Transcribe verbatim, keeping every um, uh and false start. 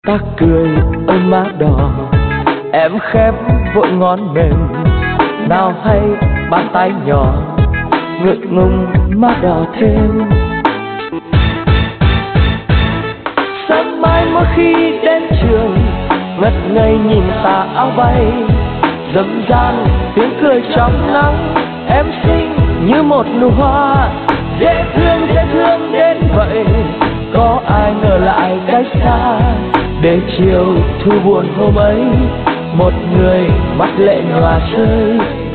ta cười ôi má đỏ, em khép vội ngón mềm, nào hay bàn tay nhỏ ngượng ngùng má đỏ thêm. Sáng mai mỗi khi đến trường ngất ngây nhìn tà áo bay, dâm gian tiếng cười trong nắng, em xinh như một nụ hoa, dễ thương dễ thương đến vậy, có ai ngờ lại cách xa. Để chiều thu buồn hôm ấy, một người mắt lệ nhòa rơi,